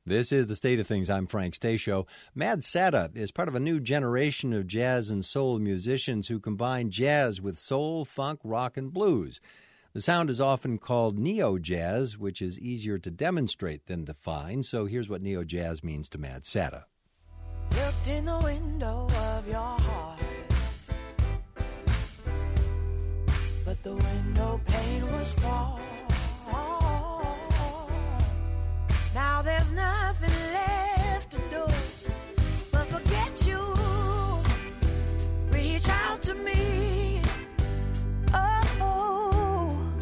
This is The State of Things. I'm Frank Stasio. Mad Sata is part of a new generation of jazz and soul musicians who combine jazz with soul, funk, rock, and blues. The sound is often called neo-jazz, which is easier to demonstrate than define. So here's what neo-jazz means to Mad Sata. Looked in the window of your heart, but the window pane was far. Now there's nothing left to do but forget you. Reach out to me. Oh,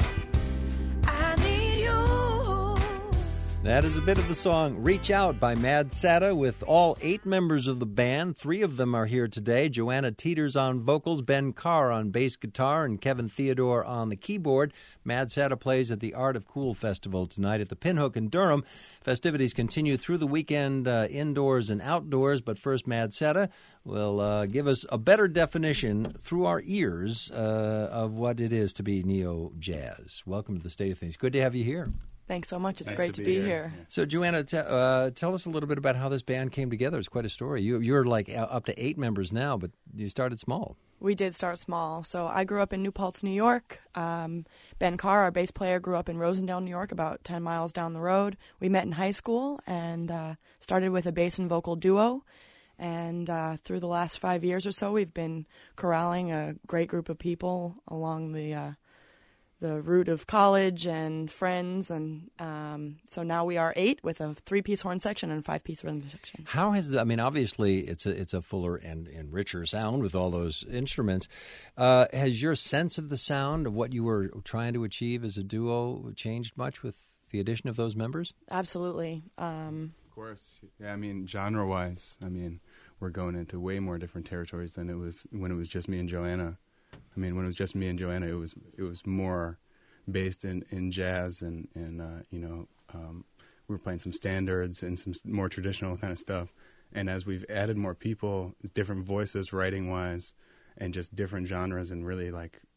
I need you. That is a bit of the song Reach Out by Mad Sata with all 8 members of the band. 3 of them are here today. Joanna Teeters on vocals, Ben Carr on bass guitar, and Kevin Theodore on the keyboard. Mad Sata plays at the Art of Cool Festival tonight at the Pinhook in Durham. Festivities continue through the weekend, indoors and outdoors. But first, Mad Sata will give us a better definition through our ears of what it is to be neo-jazz. Welcome to The State of Things. Good to have you here. Thanks so much. It's nice great to be here. So, Joanna, tell us a little bit about how this band came together. It's quite a story. You're like up to 8 members now, but you started small. We did start small. So I grew up in New Paltz, New York. Ben Carr, our bass player, grew up in Rosendale, New York, about 10 miles down the road. We met in high school and started with a bass and vocal duo. And through the last 5 years or so, we've been corralling a great group of people along the route of college and friends, and so now we are 8 with a 3-piece horn section and 5-piece rhythm section. How has obviously it's a fuller and richer sound with all those instruments. Has your sense of the sound of what you were trying to achieve as a duo changed much with the addition of those members? Absolutely. Of course. Yeah, I mean, genre-wise, we're going into way more different territories than it was when it was just me and Joanna. When it was just me and Joanna, it was more based in jazz and we were playing some standards and some more traditional kind of stuff. And as we've added more people, different voices, writing-wise, and just different genres, and really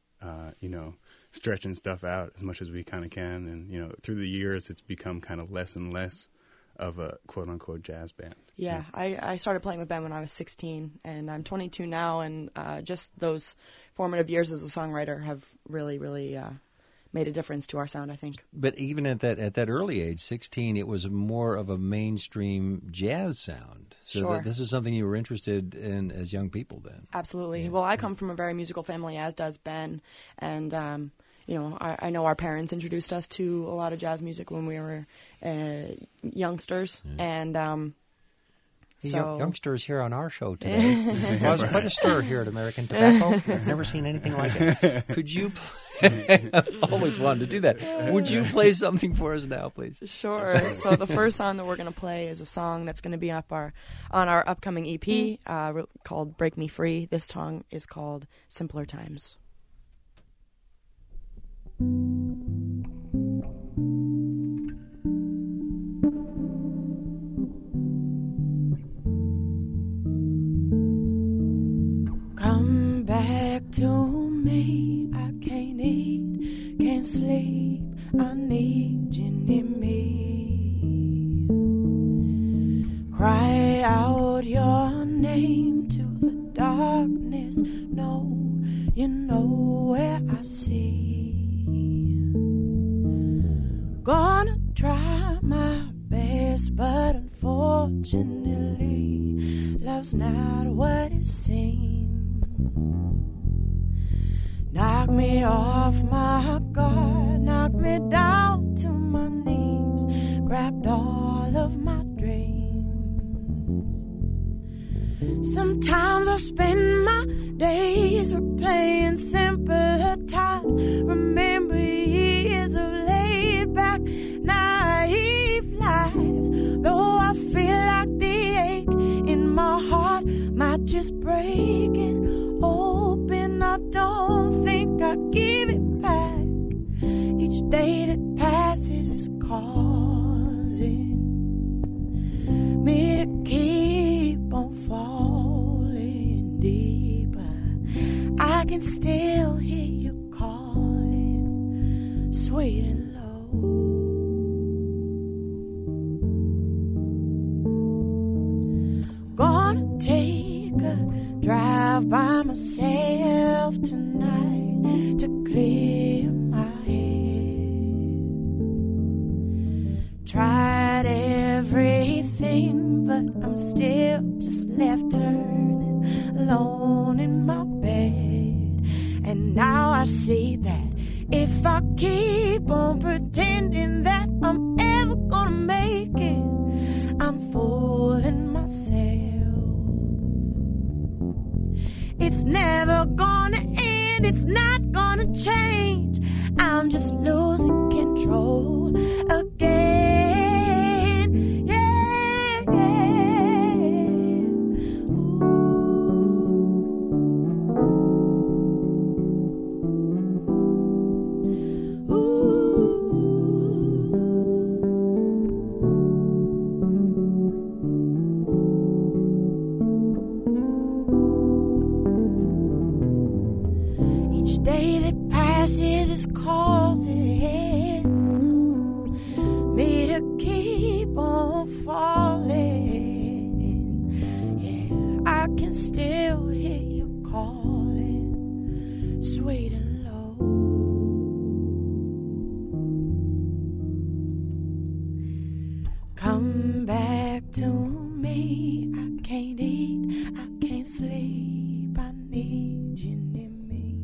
stretching stuff out as much as we kind of can. And through the years, it's become kind of less and less of a quote-unquote jazz band. Yeah, I started playing with Ben when I was 16, and I'm 22 now, and just those formative years as a songwriter have really, really made a difference to our sound, I think. But even at that early age, 16, it was more of a mainstream jazz sound. So sure. This is something you were interested in as young people then. Absolutely. Yeah. Well, I come from a very musical family, as does Ben, and I know our parents introduced us to a lot of jazz music when we were youngsters, and so youngsters here on our show today. Well, there's quite a stir here at American Tobacco. I've never seen anything like it. Could you? I've always wanted to do that. Would you play something for us now, please? Sure. So the first song that we're going to play is a song that's going to be on our upcoming EP called "Break Me Free." This song is called "Simpler Times." Come back to me. I can't eat, can't sleep. I need you near me. Cry out your name to the darkness. No, you know where I see. Gonna try my best, but unfortunately, love's not what it seems. Knock me off my guard, knock me down to my knees, grabbed all of my dreams. Sometimes I spend my days replaying simpler times, remember years of laid back, naive lives. Though I feel like the ache in my heart might just break it open, I don't think I'd give it back. Each day that passes is causing me to keep on falling deeper. I can still hear you calling, sweet and low. gonna take a drive by myself tonight to clear my head. Tried everything, but I'm still just left turning alone in my bed. And now I see that if I keep on pretending that I'm ever gonna make it, I'm fooling myself. It's never gonna end, it's not gonna change. I'm just losing control again. Yeah, yeah. Ooh. Each day that passes is causing me to keep on falling. Yeah, I can still hear you calling, sweet and low. Come back to me. I can't eat, I can't sleep. I need you near me.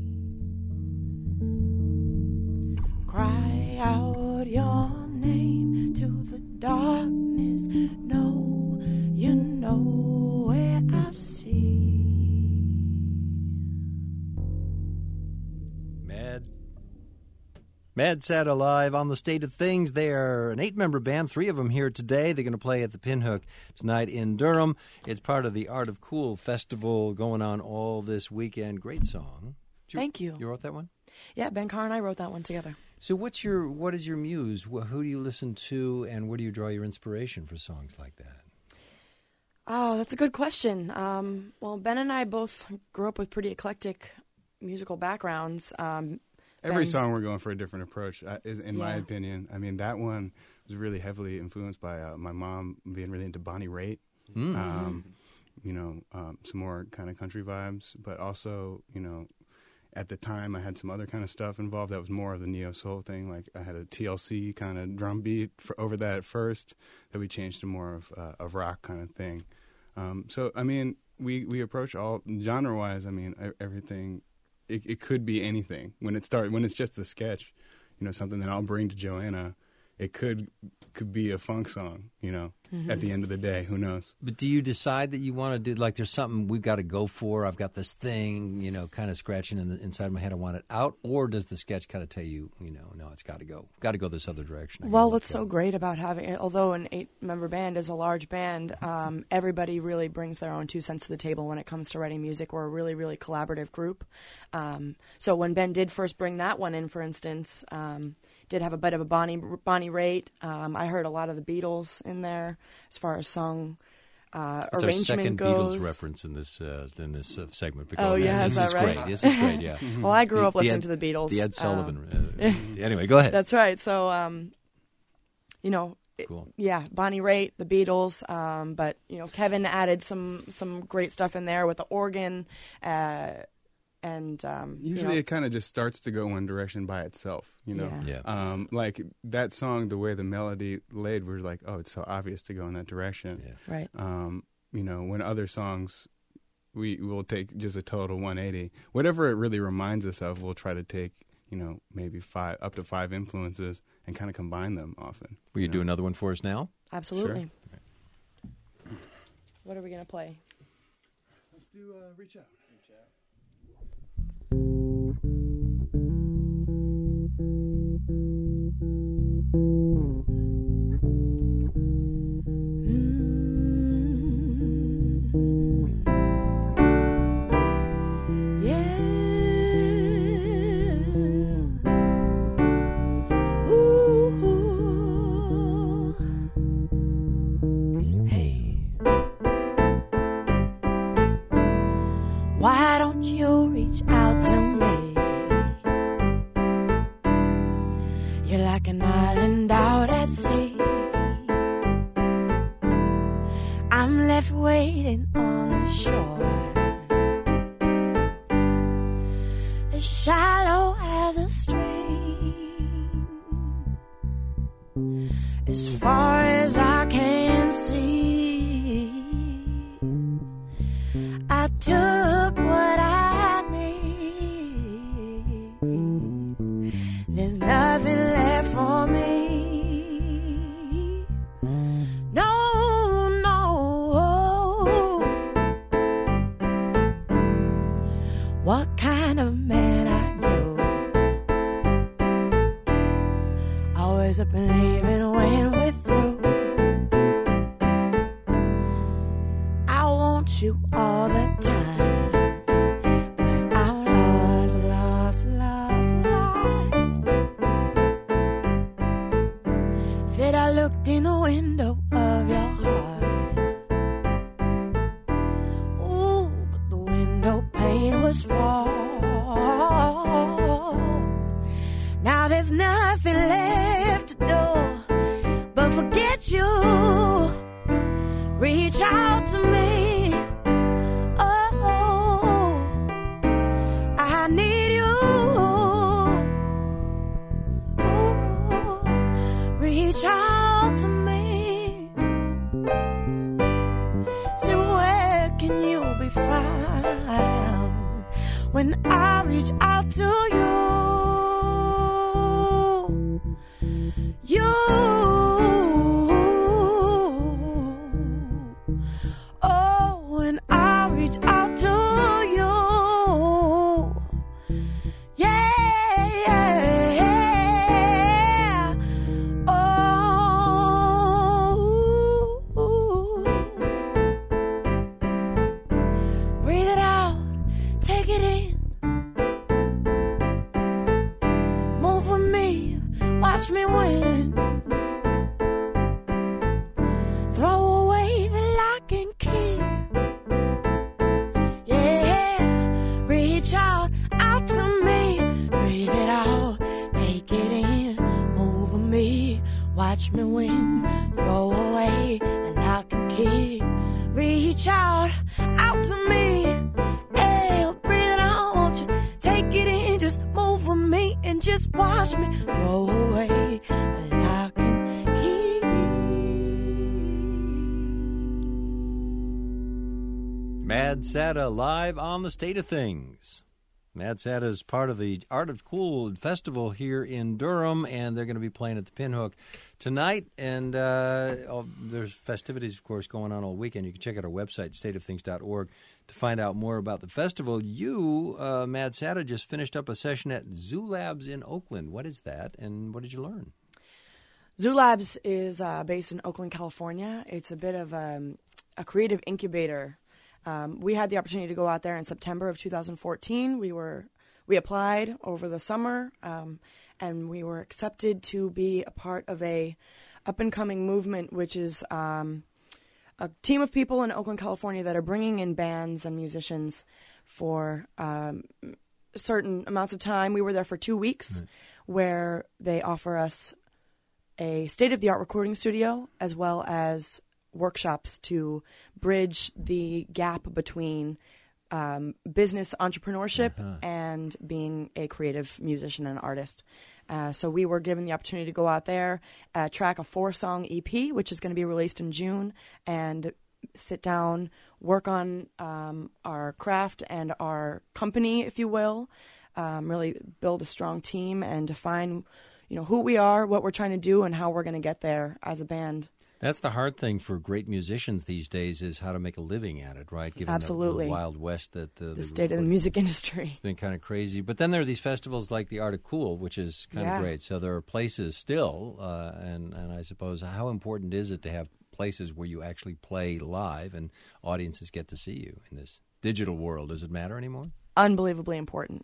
Cry out your name to the darkness. No, you know where I see. Mad Sata live on the State of Things. They are an 8-member band, 3 of them here today. They're going to play at the Pinhook tonight in Durham. It's part of the Art of Cool Festival going on all this weekend. Great song. Thank you. You wrote that one? Yeah, Ben Carr and I wrote that one together. So what is your muse? Who do you listen to, and where do you draw your inspiration for songs like that? Oh, that's a good question. Well, Ben and I both grew up with pretty eclectic musical backgrounds. Every Ben- song we're going for a different approach, in my Yeah. opinion. I mean, that one was really heavily influenced by my mom being really into Bonnie Raitt. Some more kind of country vibes, but also, at the time I had some other kind of stuff involved that was more of the neo soul thing. Like I had a TLC kind of drum beat over that at first that we changed to more of rock kind of thing. So I mean, we approach all genre wise. I mean, everything. It could be anything when it's just the sketch, something that I'll bring to Joanna. It could be a funk song, at the end of the day. Who knows? But do you decide that you want to do, like, there's something we've got to go for, I've got this thing, kind of scratching inside my head, I want it out? Or does the sketch kind of tell you, no, it's got to go this other direction? Well, what's so great about having, although an 8-member band is a large band, everybody really brings their own 2 cents to the table when it comes to writing music. We're a really, really collaborative group. So when Ben did first bring that one in, for instance, did have a bit of a Bonnie Raitt. I heard a lot of the Beatles in there as far as song It's arrangement our second goes. Beatles reference in this segment. Oh, yeah, is this that right? This is great, yeah. Well, I grew up listening to the Beatles. The Ed Sullivan. Anyway, go ahead. That's right. So, Cool. Yeah, Bonnie Raitt, the Beatles, but Kevin added some great stuff in there with the organ, and usually it kind of just starts to go one direction by itself, Yeah. like that song, the way the melody laid, we're like, oh, it's so obvious to go in that direction. Yeah. right. When other songs, we will take just a total 180. Whatever it really reminds us of, we'll try to take, maybe up to 5 influences and kind of combine them often. Will you do another one for us now? Absolutely. Sure. What are we gonna play? Let's do Reach Out. Why don't you reach out to me? You're like an island out at sea. I'm left waiting on the shore, as shallow as a stream, as far as I can see. I took what I need. There's nothing left for me. No, no. What kind of man are you? Always up and leaving when we're through. I want you all the time, but I'm lost, lost, lost, lost. Said I looked in the window of your heart. Ooh, but the window pane was flawed. Now there's nothing left to do but forget you. Reach out to me. Oh, I need you. Oh, reach out to me. So where can you be found when I reach out to you? You. Oh, when I reach out to you. Yeah, yeah. Oh. Breathe it out. Take it in. Move with me. Watch me win. Throw away the lock and key. Yeah, reach out to me. Breathe it out, take it in. Move with me, watch me win. Throw away the lock and key. Reach out to me. Yeah, breathe it out, won't you? Take it in, just move with me and just watch me. Throw away the lock and key. Mad Sata live on the State of Things. Mad Sata is part of the Art of Cool Festival here in Durham, and they're going to be playing at the Pinhook tonight. And there's festivities, of course, going on all weekend. You can check out our website, stateofthings.org, to find out more about the festival. You, Mad Sata, just finished up a session at Zoo Labs in Oakland. What is that, and what did you learn? Zoo Labs is based in Oakland, California. It's a bit of a creative incubator. We had the opportunity to go out there in September of 2014. We applied over the summer, and we were accepted to be a part of a up-and-coming movement, which is a team of people in Oakland, California that are bringing in bands and musicians for certain amounts of time. We were there for 2 weeks, where they offer us a state-of-the-art recording studio as well as workshops to bridge the gap between business entrepreneurship and being a creative musician and artist. So we were given the opportunity to go out there, track a 4-song EP, which is going to be released in June, and sit down, work on our craft and our company, if you will, really build a strong team and define, who we are, what we're trying to do, and how we're going to get there as a band. That's the hard thing for great musicians these days, is how to make a living at it, right? Given Absolutely. the Wild West that the state of the music industry. It's been kind of crazy. But then there are these festivals like the Art of Cool, which is kind of great. So there are places still, and I suppose, how important is it to have places where you actually play live and audiences get to see you in this digital world? Does it matter anymore? Unbelievably important.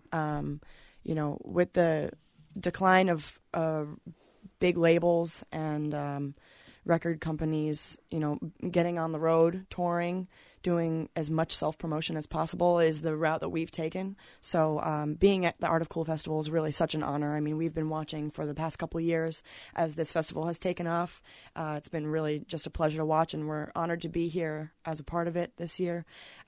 With the decline of big labels and record companies, getting on the road, touring, doing as much self-promotion as possible is the route that we've taken. So being at the Art of Cool Festival is really such an honor. I mean, we've been watching for the past couple of years as this festival has taken off. It's been really just a pleasure to watch, and we're honored to be here as a part of it this year.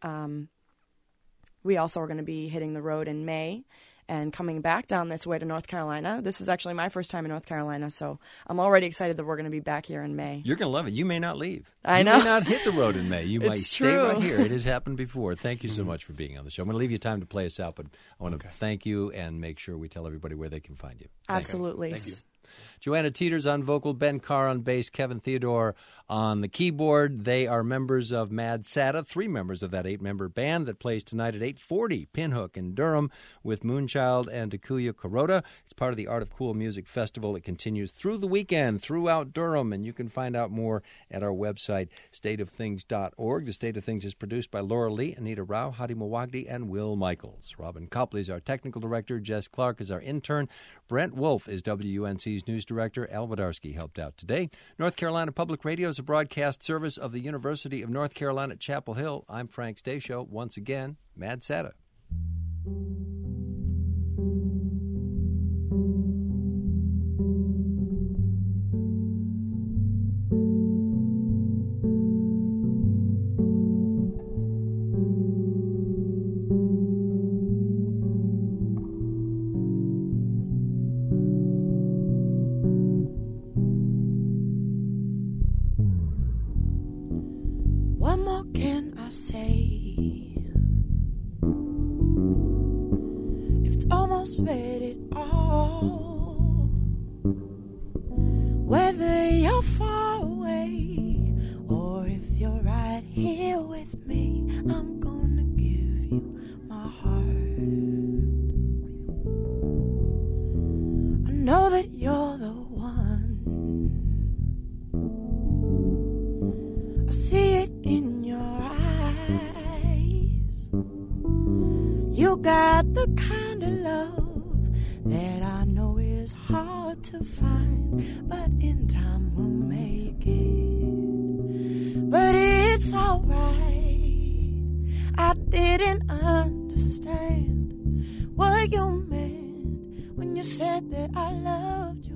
We also are going to be hitting the road in May and coming back down this way to North Carolina. This is actually my first time in North Carolina, so I'm already excited that we're going to be back here in May. You're going to love it. You may not leave. I know. You may not hit the road in May. You might stay true. right here. It has happened before. Thank you so much for being on the show. I'm going to leave you time to play us out, but I want to thank you and make sure we tell everybody where they can find you. Absolutely. Thank you. Joanna Teeters on vocal, Ben Carr on bass, Kevin Theodore on the keyboard. They are members of Mad Sata, 3 members of that 8-member band that plays tonight at 8:40 Pinhook in Durham with Moonchild and Takuya Kuroda. It's part of the Art of Cool Music Festival. It continues through the weekend throughout Durham, and you can find out more at our website, stateofthings.org. The State of Things is produced by Laura Lee, Anita Rao, Hadi Mawagdi, and Will Michaels. Robin Copley is our technical director. Jess Clark is our intern. Brent Wolf is WUNC's news director. Al Wadarsky helped out today. North Carolina Public Radio is a broadcast service of the University of North Carolina at Chapel Hill. I'm Frank Stasio. Once again, Mad Sata. What more can I say? If it's almost read it all, whether you're far away or if you're right here with me, I'm gonna give you my heart. I know that you're the one. I see it in your eyes. You got the kind of love that I know is hard to find, but in time we'll make it. But it's alright. I didn't understand what you meant when you said that I loved you.